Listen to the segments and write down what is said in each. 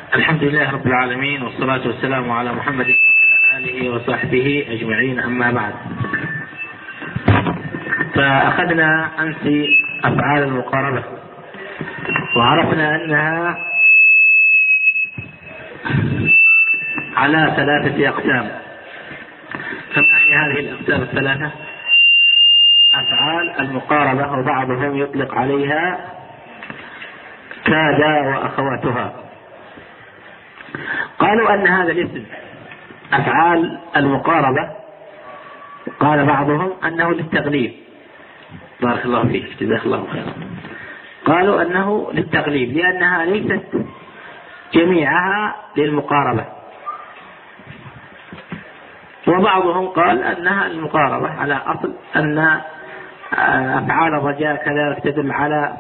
الحمد لله رب العالمين، والصلاة والسلام على محمد وعلى آله وصحبه أجمعين، أما بعد. فأخذنا أمس أفعال المقاربة وعرفنا أنها على 3 أقسام. فما هي هذه الأقسام الثلاثة؟ أفعال المقاربة، وبعضهم يطلق عليها كاد وأخواتها. قالوا أن هذا الاسم أفعال المقاربة قال بعضهم أنه للتغليب. بارك الله فيك، جزاك الله خيرا. قالوا أنه للتغليب لأنها ليست جميعها للمقاربة، وبعضهم قال أنها المقاربة على أصل أن أفعال الرجاء كذلك تدل على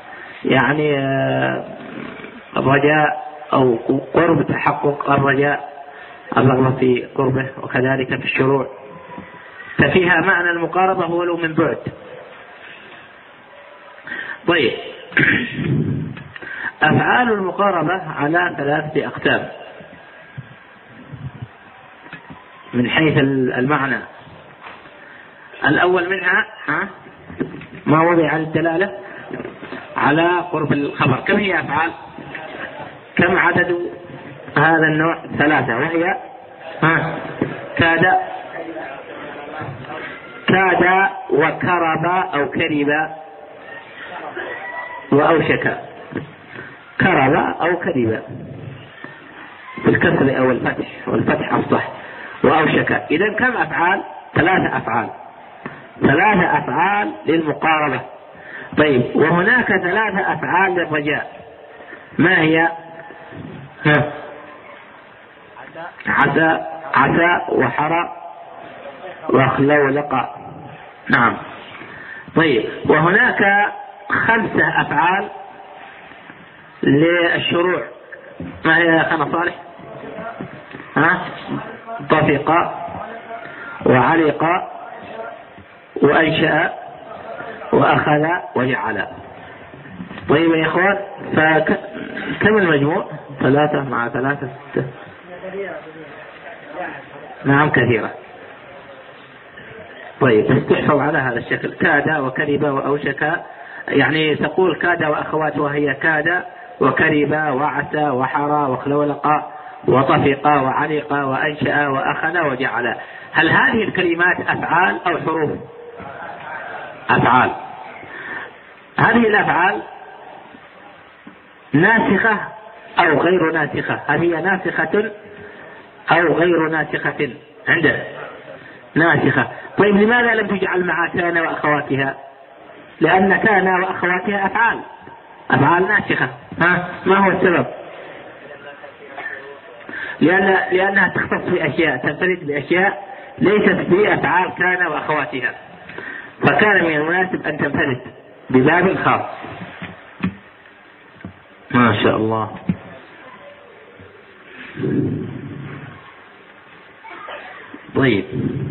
الرجاء أو قرب تحقق الرجاء، الرغبة في قربه، وكذلك في الشروع، ففيها معنى المقاربة ولو من بعد. طيب، أفعال المقاربة على 3 أقسام من حيث المعنى. الأول منها ما وضع على الدلالة على قرب الخبر. كم هي أفعال؟ كم عدد هذا النوع؟ 3، وهي كاد وكرب أو كرب وأوشك. كرب أو كرب بالكسر أو الفتح، والفتح أفصح. وأوشك. إذن كم أفعال؟ 3 أفعال. 3 أفعال للمقاربة. طيب، وهناك 3 أفعال للرجاء. ما هي؟ عسى وحرى وخلولق. نعم. طيب، وهناك 5 أفعال للشروع. ما هي يا أخانا صالح؟ طفق وعلق وأنشأ وأخذ وجعل. طيب يا إخوان، فكم المجموع؟ 3 مع 3 6. نعم، كثيرة. طيب، استحفظ على هذا الشكل: كاد وكرب وأوشك. يعني تقول كاد وأخواتها هي كاد وكرب وعسى وحرى وخلولق وطفق وعلق وأنشأ وأخذ وجعل. هل هذه الكلمات أفعال أو حروف؟ أفعال. هذه الأفعال ناسخة أو غير ناسخة؟ هل هي ناسخة أو غير ناسخة؟ عنده ناسخة. طيب، لماذا لم تجعل مع كان وأخواتها؟ لأن كان وأخواتها أفعال ناسخة. ما هو السبب؟ لأنها تختص بأشياء، تنفرد بأشياء ليست في أفعال كان وأخواتها، فكان من المناسب أن تنفرد بباب خاص. ما شاء الله. طيب،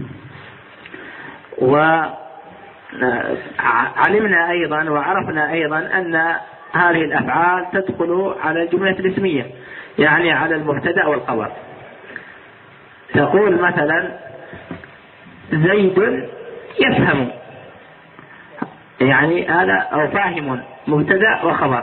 وعلمنا أيضا وعرفنا أيضا أن هذه الأفعال تدخل على الجملة الاسمية، يعني على المبتدأ والخبر. تقول مثلا: زيد يفهم، يعني هذا أو فاهم، مبتدأ وخبر.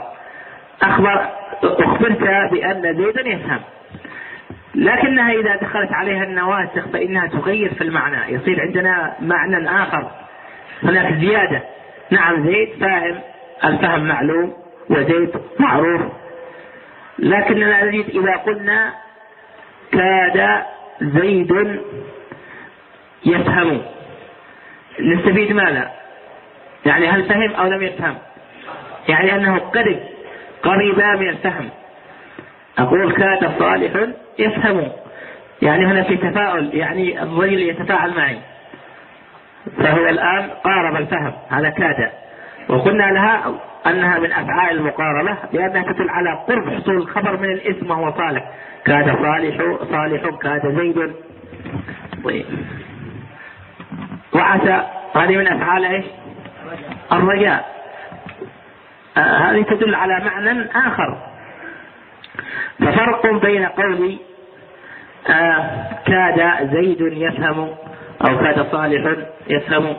أخبرت بأن زيدا يفهم، لكنها إذا دخلت عليها النواسخ فإنها تغير في المعنى، يصير عندنا معنى آخر، هناك زيادة. نعم، زيد فاهم، الفهم معلوم، وزيد معروف، لكننا نجد إذا قلنا كاد زيد يفهم، نستفيد ماذا؟ يعني هل فهم أو لم يفهم؟ يعني أنه قرب من الفهم. أقول كاد صالح يفهم، يعني هنا في تفاؤل، يعني الرجل يتفاعل معي، فهو الآن قارب الفهم. هذا كاد. وقلنا لها أنها من أفعال المقاربة لأنها تدل على قرب حصول الخبر من الاسم وهو صالح. كاد صالح كاد زيد. طيب، وعسى هذه من أفعال إيش؟ الرجاء. هذه تدل على معنى آخر. ففرق بين قولي كاد زيد يفهم أو كاد صالح يفهم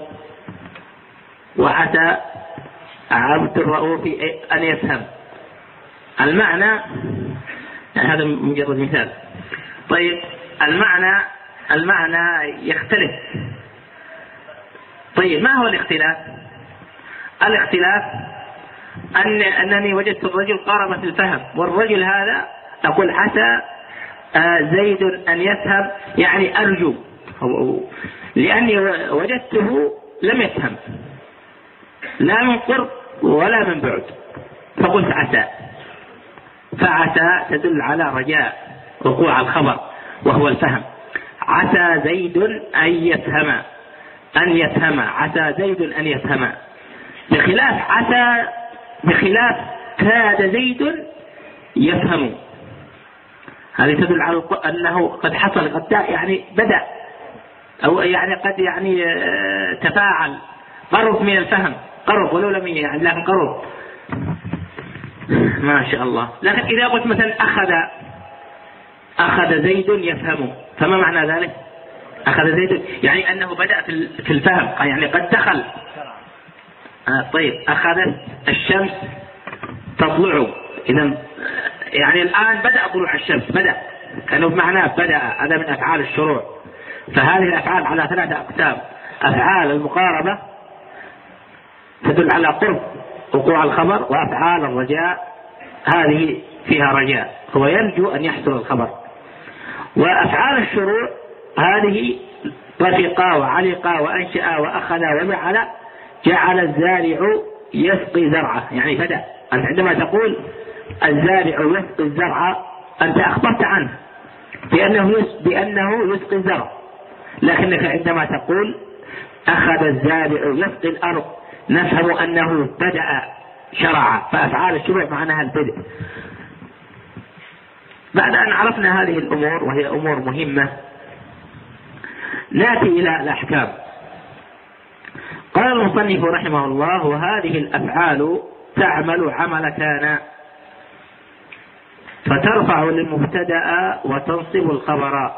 وعسى عبد الرؤوف أن يفهم. المعنى هذا مجرد مثال. طيب المعنى يختلف. طيب ما هو الاختلاف؟ الاختلاف أنني وجدت الرجل قارب في الفهم، والرجل هذا أقول عسى زيد أن يفهم، يعني أرجو، لأني وجدته لم يفهم لا من قرب ولا من بعد، فقلت عسى. فعسى تدل على رجاء وقوع الخبر وهو الفهم. عسى زيد أن يفهم عسى زيد أن يفهم، بخلاف كاد زيد يفهم. هذه تدل على أنه قد حصل، قد يعني بدأ، أو يعني قد يعني تفاعل، قرب من الفهم، قرب ولو لم يعني لكن قرب ما شاء الله. لكن إذا قلت مثلا أخذ زيد يفهم، فما معنى ذلك؟ أخذ زيد يعني أنه بدأ في الفهم، يعني قد دخل. طيب أخذت الشمس تطلع، إذا يعني الآن بدأ طلوع الشمس، بدأ كانوا بمعناه بدأ، هذا من أفعال الشروع. فهذه الأفعال على 3 أقسام: أفعال المقاربة تدل على قرب وقوع الخبر، وأفعال الرجاء هذه فيها رجاء، هو يرجو أن يحصل الخبر. وأفعال الشروع هذه رفقا وعلقا وأنشأ وأخذ وجعل، جعل الزارع يسقي زرعه، يعني بدأ. أنت عندما تقول الزارع يسقي الزرع أنت أخبرت عنه بأنه يسقي الزرع، لكنك عندما تقول أخذ الزارع يسقي الأرض نفهم أنه بدأ شرع، فأفعال الشروع معناها البدء. بعد أن عرفنا هذه الأمور وهي أمور مهمة، نأتي إلى الأحكام. قال المصنف رحمه الله: وهذه الأفعال تعمل عمل كان، فترفع للمبتدأ وتنصب الخبر،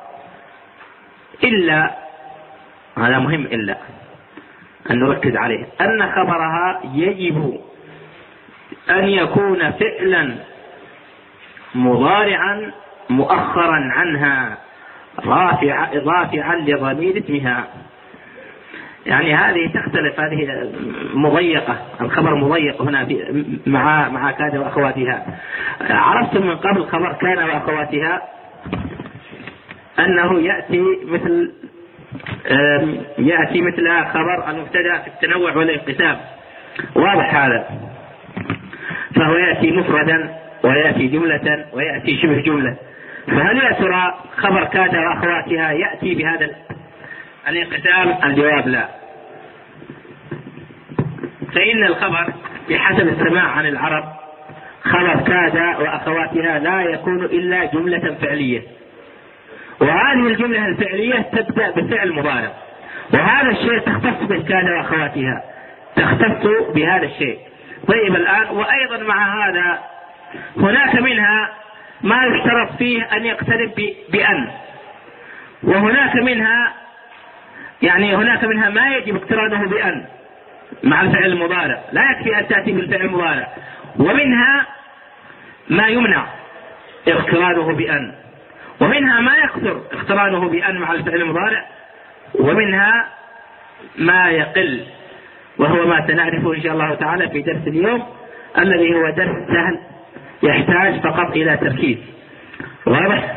إلا، هذا مهم، إلا أن نركز عليه، أن خبرها يجب أن يكون فعلا مضارعا مؤخرا عنها رافعا لضمير اسمها. يعني هذه تختلف، هذه مضيقة، الخبر مضيق هنا مع كاد وأخواتها. عرفتم من قبل خبر كان وأخواتها أنه يأتي مثل خبر المبتدأ في التنوع والانقسام، واضح هذا. فهو يأتي مفردا ويأتي جملة ويأتي شبه جملة. فهل يا ترى خبر كاد وأخواتها يأتي بهذا الانقسام؟ الجواب لا. فإن الخبر بحسب السماع عن العرب خبر كاد وأخواتها لا يكون إلا جملة فعلية، وهذه الجملة الفعلية تبدأ بفعل مضارع، وهذا الشيء تختص به كاد وأخواتها، تختص بهذا الشيء. طيب الآن وأيضا مع هذا هناك منها ما يشترط فيه أن يقترب بأن، وهناك منها ما يجب اقترانه بأن مع الفعل المضارع، لا يكفي أن تأتي بالفعل المضارع. ومنها ما يمنع اقترانه بأن، ومنها ما يقصر اقترانه بأن مع الفعل المضارع، ومنها ما يقل، وهو ما سنعرفه إن شاء الله تعالى في درس اليوم الذي هو درس سهل يحتاج فقط إلى تركيز. واضح؟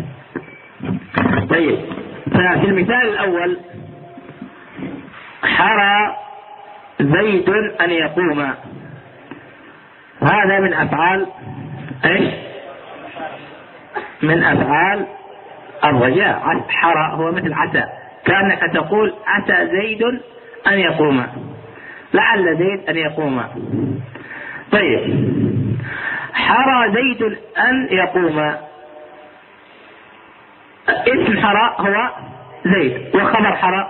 طيب، ففي المثال الأول حرى زيد أن يقوم، هذا من أفعال إيش؟ من أفعال الرجاء. حرى هو مثل عسى، كأنك تقول عسى زيد أن يقوم، لعل زيد أن يقوم. طيب، حرى زيد أن يقوم، اسم حرى هو زيد، وخبر حرى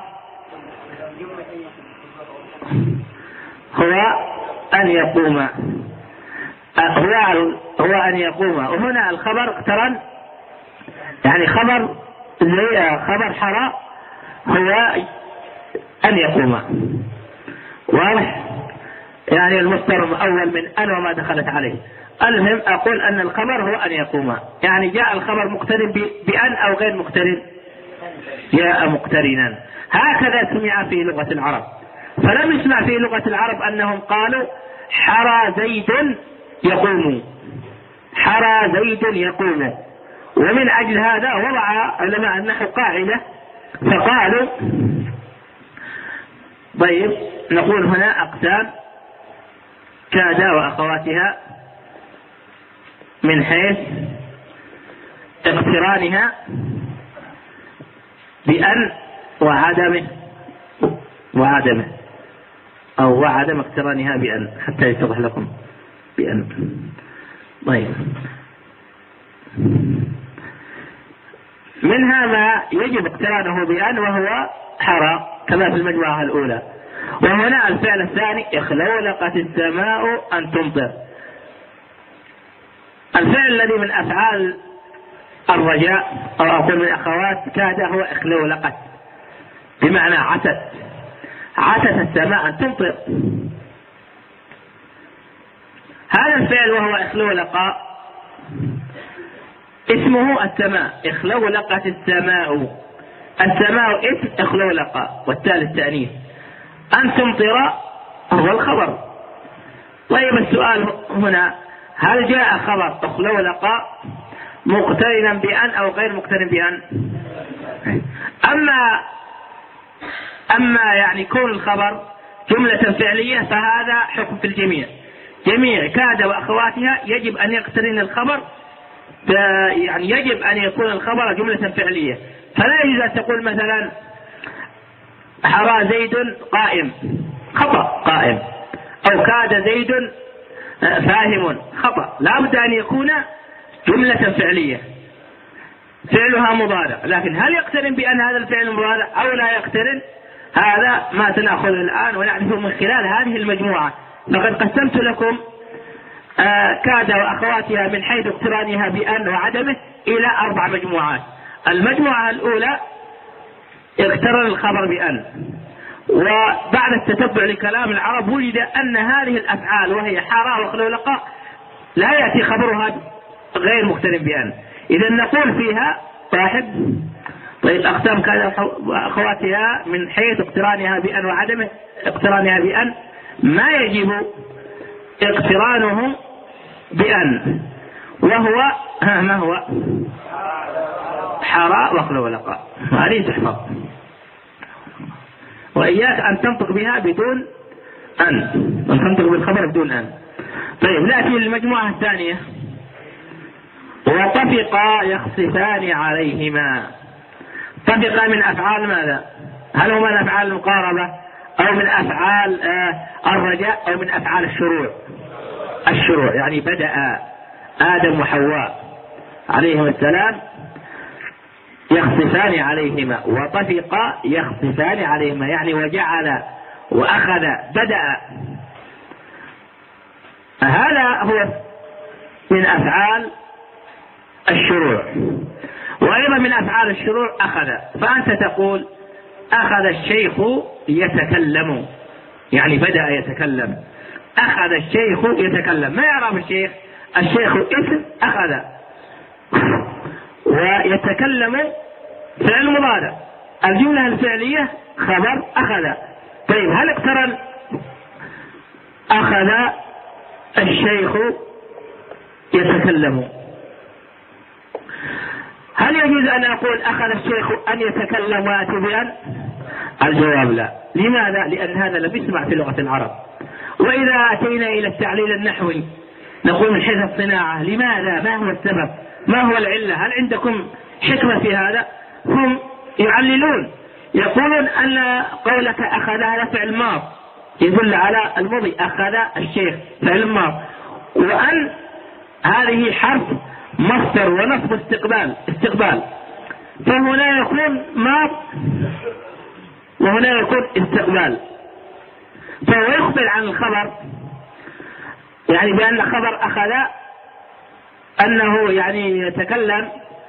هو أن يقوم. هو أن يقوم. وهنا الخبر اقترن، يعني خبر زي خبر حرى هو أن يقوم. واضح؟ يعني المصدر الأول من أن وما دخلت عليه. المهم أقول أن الخبر هو أن يقوم، يعني جاء الخبر مقترن بأن أو غير مقترن؟ جاء مقترنا. هكذا سمع في لغة العرب. فلم يسمع في لغة العرب أنهم قالوا حرى زيد يقوم، حرى زيد يقوم. ومن أجل هذا وضع علماء النحو قاعدة فقالوا طيب نقول هنا أقسام كاد وأخواتها من حيث اقترانها بأن وعدمه أو وعدم اقترانها بأن، حتى يتضح لكم بأن. طيب منها ما يجب اقترانه بأن وهو حرى كما في المجموعة الأولى. وهنا الفعل الثاني اخلولقت السماء أن تمطر. الفعل الذي من أفعال الرجاء أو أقول من أخوات كاد هو اخلولقت، بمعنى عست السماء أن تمطر. هذا الفعل وهو اخلولق اسمه السماء، اخلولقت السماء. السماء اسم اخلولق والتالي التأنيث. أن تمطر هو الخبر. طيب السؤال هنا هل جاء خبر اخلولق مقترنا بأن أو غير مقترن بأن؟ أما يعني كون الخبر جملة فعلية فهذا حكم في الجميع. جميع كاد وأخواتها يجب أن يقترن الخبر، يعني يجب أن يكون الخبر جملة فعلية. فلا يجوز أن تقول مثلا حرى زيد قائم، خطأ قائم، أو كاد زيد فاهم، خطأ. لا بد أن يكون جملة فعلية فعلها مضارع. لكن هل يقترن بأن هذا الفعل مضارع أو لا يقترن؟ هذا ما سنأخذ الآن ونعرفه من خلال هذه المجموعة. فقد قسمت لكم كاد وأخواتها من حيث اقترانها بأن وعدمه إلى 4 مجموعات. المجموعة الأولى اقترن الخبر بأن، وبعد التتبع لكلام العرب وجد أن هذه الأفعال وهي حرى واخلولق لا يأتي خبرها غير مقترن بأن. إذا نقول فيها واحد طيب أقسام كاد وأخواتها من حيث اقترانها بأن وعدمه اقترانها بأن ما يجب اقترانه بأن، وهو ما هو حرى واخلولق. هذه تحفظ، وإياك أن تنطق بها بدون أن تنطق بالخبر بدون أن. طيب نأتي للمجموعة الثانية. وطفقا يخصفان عليهما. طفقا من أفعال ماذا؟ هل هو من أفعال المقاربة أو من أفعال الرجاء أو من أفعال الشروع؟ يعني بدأ آدم وحواء عليهم السلام يخصفان عليهما. وطفقا يخصفان عليهما يعني وجعل وأخذ بدأ. هذا هو من أفعال الشروع. وأيضا من أفعال الشروع أخذ. فأنت تقول أخذ الشيخ يتكلم، يعني بدأ يتكلم. أخذ الشيخ يتكلم. ما يعرف الشيخ اسم أخذ، ويتكلم فعل مضارع. الجملة الفعلية خبر أخذ. طيب هل اقترن أخذ الشيخ يتكلم؟ هل يجوز أن أقول أخذ الشيخ أن يتكلم ويأتي بأن؟ الجواب لا. لماذا؟ لأن هذا لم يسمع في لغة العرب. وإذا أتينا إلى التعليل النحوي نقول من حيث الصناعة لماذا؟ ما هو السبب؟ ما هو العلة؟ هل عندكم حكمة في هذا؟ هم يعللون، يقولون أن قولك أخذ هذا فعل ماض يدل على الماضي، أخذ الشيخ فعل ماض، وأن هذه حرف مصدر ونصب استقبال، فهنا يكون ماض وهنا يكون استقبال، فهو يخبر عن الخبر يعني بأن خبر أخذ أنه يعني يتكلم،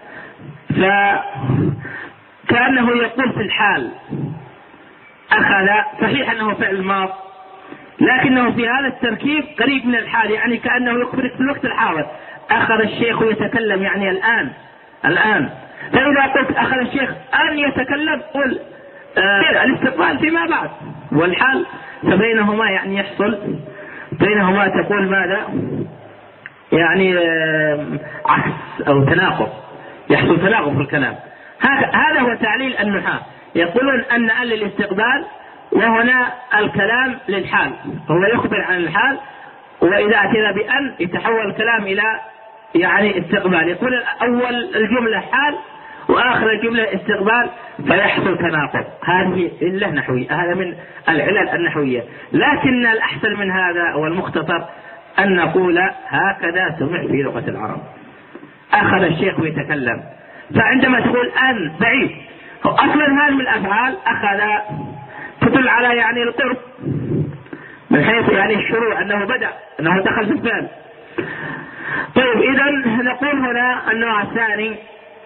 فكأنه يقول في الحال أخذ، صحيح أنه فعل ماض لكنه في هذا التركيب قريب من الحال، يعني كأنه يخبرك في الوقت الحاضر. أخذ الشيخ يتكلم يعني الآن. فإذا قلت أخذ الشيخ أن يتكلم قل الاستقبال فيما بعد، والحال فبينهما يعني يحصل بينهما تقول ماذا يعني عكس أو تناقض، يحصل تناقض في الكلام. هذا هو تعليل النحاة، يقولون أن للاستقبال وهنا الكلام للحال، هو يخبر عن الحال، وإذا أتينا بأن يتحول الكلام إلى يعني استقبال، يقول أول الجملة حال وآخر الجملة استقبال، فيحصل تناقض. هذه علة نحوية، هذا من العلل النحوية. لكن الأحسن من هذا والمختصر أن نقول هكذا سمع في لغة العرب، أخذ الشيخ يتكلم. فعندما تقول أن بعيد، أصلا هذه من الأفعال أخذ تدل على يعني القرب من حيث يعني الشروع، أنه بدأ، أنه دخل في الفعل. طيب إذا نقول هنا النوع الثاني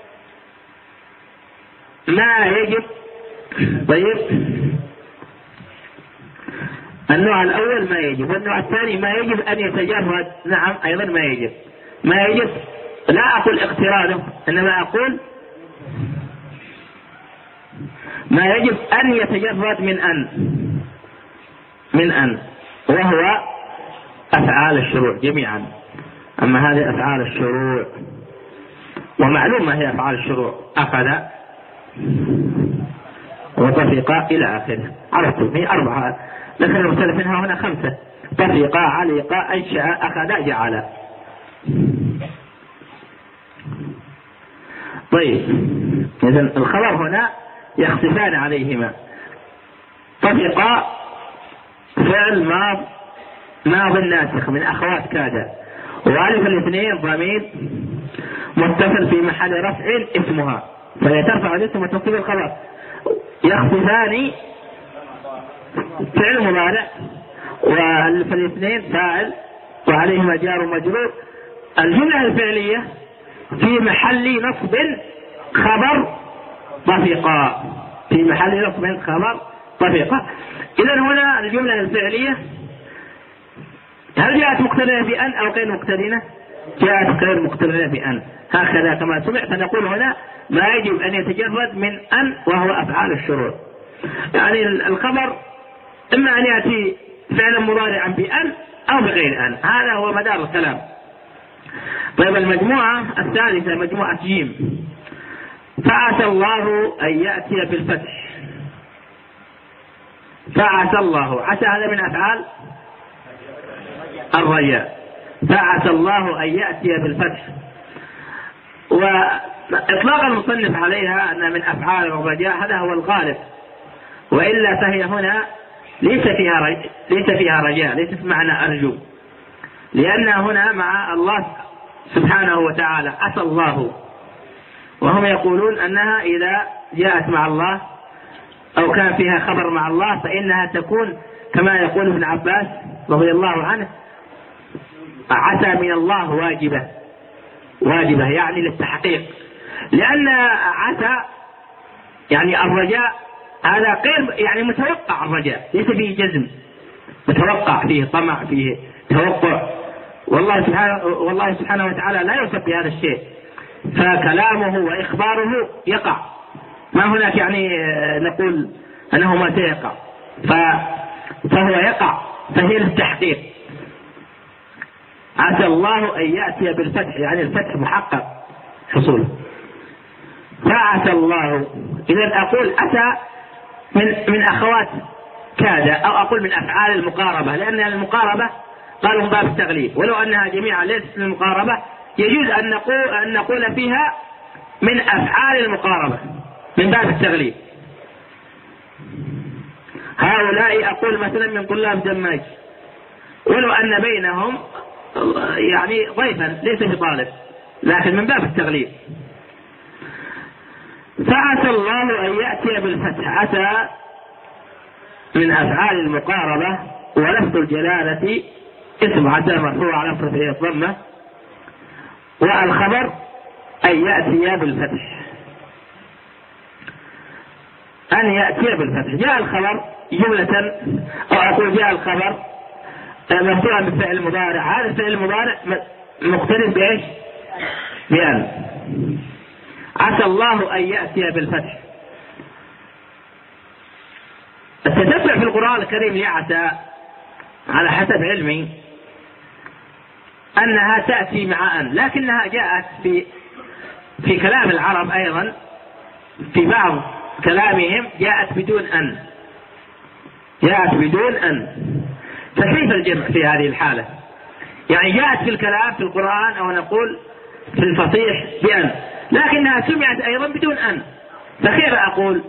ما يجب. طيب النوع الأول ما يجب، والنوع الثاني ما يجب أن يتجرد. نعم أيضا ما يجب لا أقول اقترانه، إنما أقول ما يجب أن يتجرد من أن وهو أفعال الشروع جميعا. أما هذه أفعال الشروع، ومعلوم ما هي أفعال الشروع، أخذ وطفق إلى آخره، عرفتم هي 4، لكن المختلف منها هنا 5: طفق، علق، أنشأ، أخذ، جعل. طيب إذن الخبر هنا يختفان عليهما. طفق فعل ماض ناسخ من أخوات كاد، وألف الاثنين ضمير متصل في محل رفع اسمها، فهي ترفع الاسم وتصيب الخبر. يختفان فعل مضارع، وألف الاثنين فاعل وعليهما جار ومجرور. الجملة الفعلية في محل نصب خبر طفق، في محل نصب خبر طفق. إذن هنا الجملة الفعلية هل جاءت مقترنة بأن أو غير مقترنة؟ جاءت غير مقترنة بأن، هكذا كما سمع. فنقول هنا ما يجب أن يتجرد من أن وهو أفعال الشروع، يعني الخبر إما أن يأتي فعلا مضارعا بأن أو بغير أن، هذا هو مدار الكلام. طيب المجموعة الثالثة مجموعة جيم: فعسى الله أن يأتي بالفتح. فعسى الله، عسى هذا من أفعال الرجاء، فعسى الله أن يأتي بالفتح. وإطلاق المصنف عليها أن من أفعال الرجاء هذا هو الغالب، وإلا فهي هنا ليس فيها رجاء، ليست معنى أرجو، لأن هنا مع الله سبحانه وتعالى عسى الله، وهم يقولون أنها إذا جاءت مع الله أو كان فيها خبر مع الله فإنها تكون كما يقول ابن عباس رضي الله عنه: عسى من الله واجبة يعني للتحقيق، لأن عسى يعني الرجاء هذا غير يعني متوقع، الرجاء ليس فيه جزم، متوقع، فيه طمع، فيه توقع، والله سبحانه وتعالى لا يوصف بهذا الشيء، فكلامه وإخباره يقع، ما هناك يعني نقول أنه ما سيقع، فهو يقع، فهي للتحقيق. عسى الله أن يأتي بالفتح يعني الفتح محقق حصوله. فعسى الله، إذا أقول أتى من أخوات كاد، أو أقول من أفعال المقاربة، لأن المقاربة قالوا من باب التغليب، ولو أنها جميعا ليست من المقاربة يجوز أن نقول فيها من أفعال المقاربة من باب التغليب. هؤلاء أقول مثلا من طلاب دماج، ولو أن بينهم يعني ضيفا ليس بطالب، لكن من باب التغليب. فعسى الله أن يأتي بالفتح، عسى من أفعال المقاربة، ولفظ الجلالة اسم عسى مرفوع على رفعه الضمة، والخبر أن يأتي بالفتح، أن يأتي بالفتح. جاء الخبر جملة، أو أقول جاء الخبر مرفوعا بالفعل المضارع، هذا الفعل المضارع مقترن بإيش؟ بأن. عسى الله أن يأتي بالفتح. التتبع في القرآن الكريم لعسى على حسب علمي أنها تأتي مع أن، لكنها جاءت في كلام العرب أيضا، في بعض كلامهم جاءت بدون أن، جاءت بدون أن. فكيف الجمع في هذه الحالة؟ يعني جاءت في الكلام في القرآن أو نقول في الفصيح بأن، لكنها سمعت أيضا بدون أن، فكيف أقول؟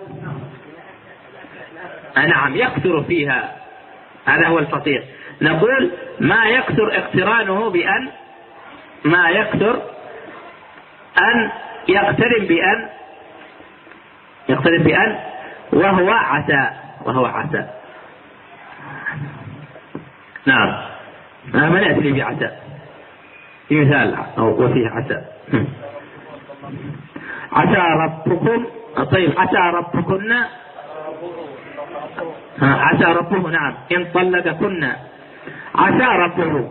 نعم يكثر فيها، هذا هو الفصيح. نقول ما يكثر اقترانه بأن، ما يكثر أن يقترن بأن، يقترن بأن، وهو عسى، وهو عسى. نعم ما نأتي لي بعسى في مثال أو وفيه عسى. عسى ربكم، طيب عسى ربكن، عسى ربه، نعم إن طلقكن عسى ربه.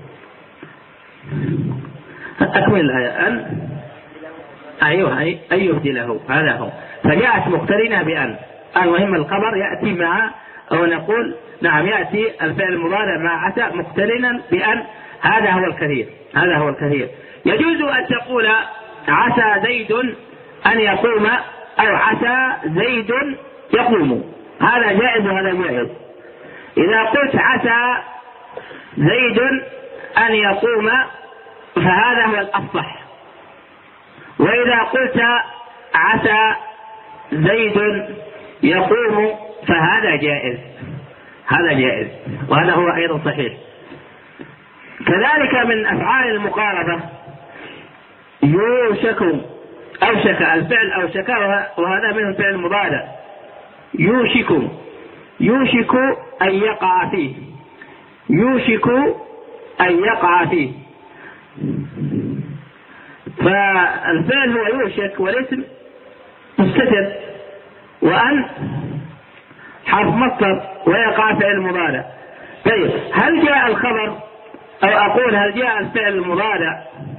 أكمل الآية. أن أيوه أن يبدله، هذا هو. فجاءت مقترنة بأن. المهم الخبر يأتي مع، أو نقول نعم يأتي الفعل المضارع مع عسى مقترنا بأن، هذا هو الكثير، هذا هو الكثير. يجوز أن تقول عسى زيد أن يقوم، أو عسى زيد يقوم، هذا جائز وهذا جائز. إذا قلت عسى زيد أن يقوم فهذا هو الأفصح، وإذا قلت عسى زيد يقوم فهذا جائز، هذا جائز، وهذا هو أيضا صحيح. كذلك من أفعال المقاربة يوشك، أوشك الفعل أوشك، وهذا من الفعل المضارع. يوشك، يوشك أن يقع فيه، يوشك أن يقع فيه. فالفعل هو يوشك، والاسم مستتر، وأن حرف مصدر، ويقع فعل مضارع. طيب هل جاء الخبر، أو أقول هل جاء الفعل المضارع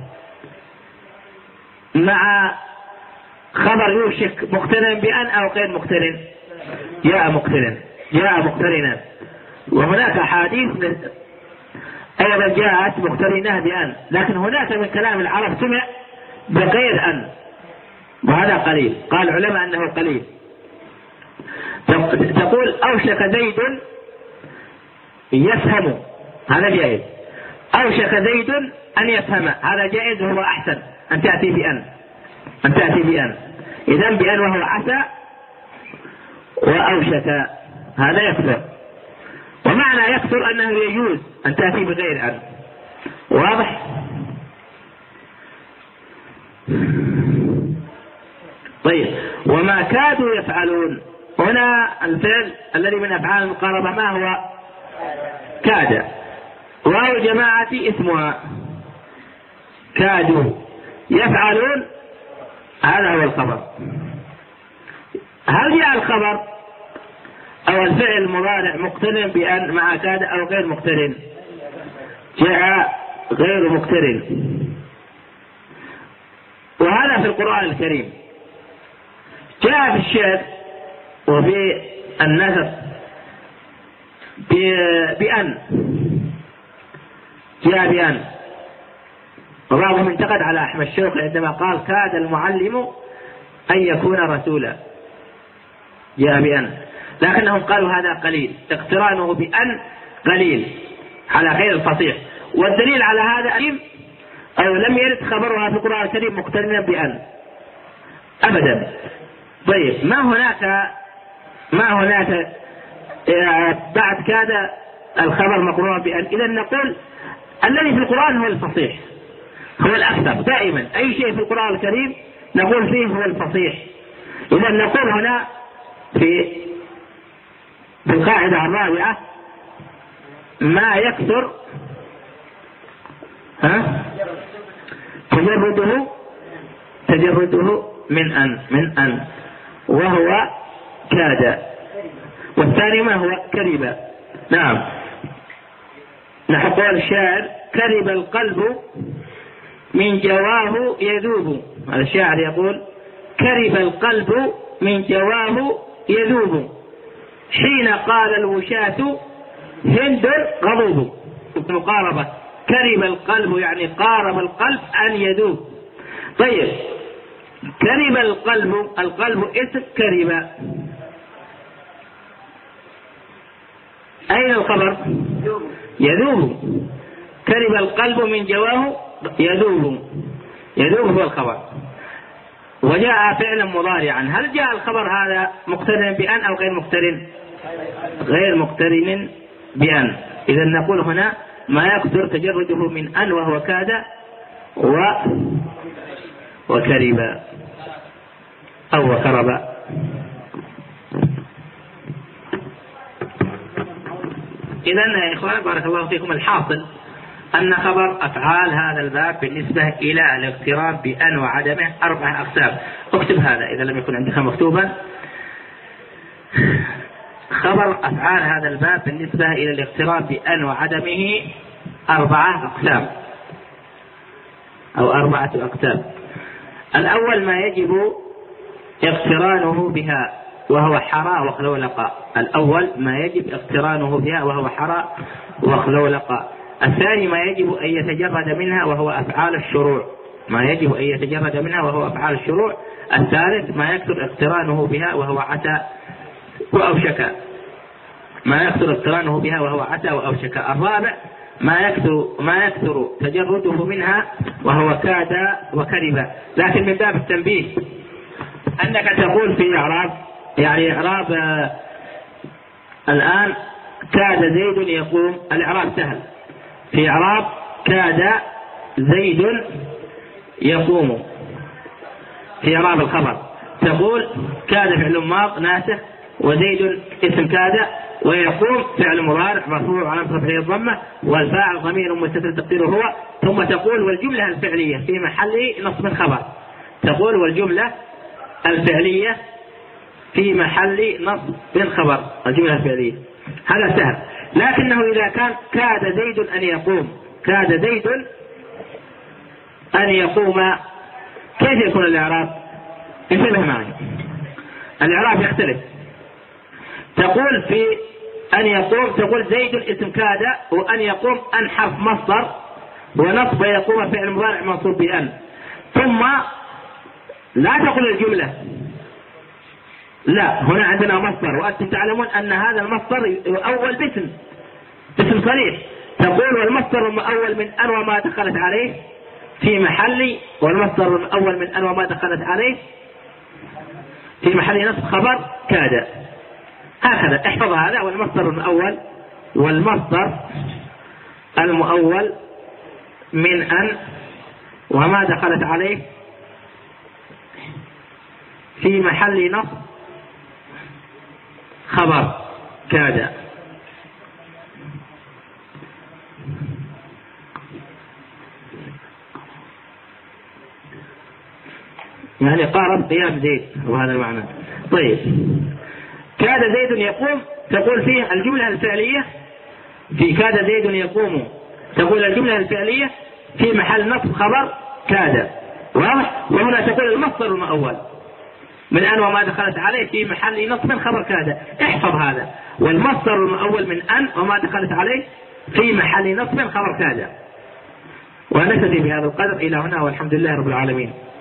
مع خبر يوشك مقترن بأن أو غير مقترن؟ جاء مقترن، جاء مقترنا. وهناك أحاديث أيضا جاءت مقترنة بأن، لكن هناك من كلام العرب سمع بغير أن، وهذا قليل، قال العلماء أنه قليل. تقول أوشك زيد يفهم، هذا جائز. أوشك زيد أن يفهم، هذا جائز وهو أحسن أن تأتي بأن، أن تأتي بأن. إذن بأن وهو عسى وأوشك، هذا يكثر. ومعنى يكثر أنه يجوز أن تأتي بغير أن. واضح؟ طيب وما كادوا يفعلون، هنا الفعل الذي من أفعال المقاربة ما هو؟ كاد، واو جماعة اسمها كادوا يفعلون، هذا هو الخبر. هل جاء الخبر أو الفعل المضارع مقترن بأن مع كاد أو غير مقترن؟ جاء غير مقترن، وهذا في القرآن الكريم. جاء في الشعر وفي النثر بأن، جاء بأن. وبعضهم انتقد على أحمد شوقي عندما قال كاد المعلم أن يكون رسولا، جاء بأن، لكنهم قالوا هذا قليل، اقترانه بأن قليل على غير الفصيح. والدليل على هذا أو لم يرد خبرها في القرآن الكريم مقترنا بأن أبدا. طيب ما هناك بعد كاد الخبر مقرون بأن. إذا نقول الذي في القرآن هو الفصيح، هو الأكثر دائما. أي شيء في القرآن الكريم نقول فيه هو الفصيح. إذا نقول هنا في القاعدة الرابعة ما يكثر تجرده من أن وهو كاد. والثاني ما هو؟ كرب. نعم، نحو قول الشاعر: كرب القلب من جواه يذوب. هذا الشاعر يقول: كرب القلب من جواه يذوب، حين قال الوشاة هند غضوب. مقاربة، كرب القلب يعني قارب القلب أن يذوب. طيب، كرب القلب اسم كرب، أين الخبر؟ يذوب. كرب القلب من جواه يذوب هو الخبر. وجاء فعلا مضارعا. هل جاء الخبر هذا مقترن بأن أو غير مقترن؟ غير مقترن بأن. إذا نقول هنا ما يقدر تجرده من أن وهو كاد وكرب أو وكرب. إذا يا إخوان بارك الله فيكم، الحاصل أن خبر أفعال هذا الباب بالنسبة إلى الاقتران بأن وعدمه 4 أقسام. اكتب هذا إذا لم يكن عندك مكتوبا. خبر أفعال هذا الباب بالنسبة إلى الاقتران بأن وعدمه 4 أقسام أو 4 أقسام. الأول ما يجب اقترانه بها وهو حراء وخلولقة. الأول ما يجب اقترانه بها وهو حراء وخلولقة. الثاني ما يجب أن يتجرد منها وهو أفعال الشروع. الثالث ما يكثر اقترانه بها وهو عتى وأوشك. الرابع ما يكثر تجرده منها وهو كاد وكرب. لكن من باب التنبيه أنك تقول في إعراب، يعني إعراب الآن كاد زيد يقوم، الإعراب سهل. في إعراب كاد زيد يقوم في إعراب الخبر تقول كاد فعل ماض ناسخ، وزيد اسم كاد، ويقوم فعل مضارع مرفوع على رفعه الضمة، والفاعل ضمير مستتر تقديره هو. ثم تقول والجملة الفعلية في محل نصب خبر. تقول والجملة الفعلية في محل نصب خبر. الجملة الفعلية هذا سهل. لكنه إذا كان كاد زيد أن يقوم، كيف يكون الإعراب؟ انتبه معي، الإعراب يختلف. تقول في أن يقوم تقول زيد اسم كاد، وأن يقوم أن حرف مصدر، ونصب يقوم فعل مضارع منصوب بأن. ثم لا تقول الجملة، لا، هنا عندنا مصدر، وأنتم تعلمون أن هذا المصدر يؤول باسم صريح. تقول والمصدر المؤول من أن وما دخلت عليه في محل، والمصدر الأول من أن وما دخلت عليه في محل نصب خبر كاد. هكذا احفظ هذا. والمصدر الأول والمصدر المؤول من أن وما دخلت عليه في محل نصب خبر كاد. يعني قارب قيام زيد، وهذا المعنى. طيب، كاد زيد يقوم تقول فيه الجملة الفعلية في كاد زيد يقوم، تقول الجملة الفعلية في محل نصب خبر كاد، واضح؟ وهنا تقول المصدر المؤول من أن وما دخلت عليه في محل نصب خبر كاد. احفظ هذا، والمصدر المؤول من أن وما دخلت عليه في محل نصب خبر كاد. ونكتفي بهذا القدر إلى هنا، والحمد لله رب العالمين.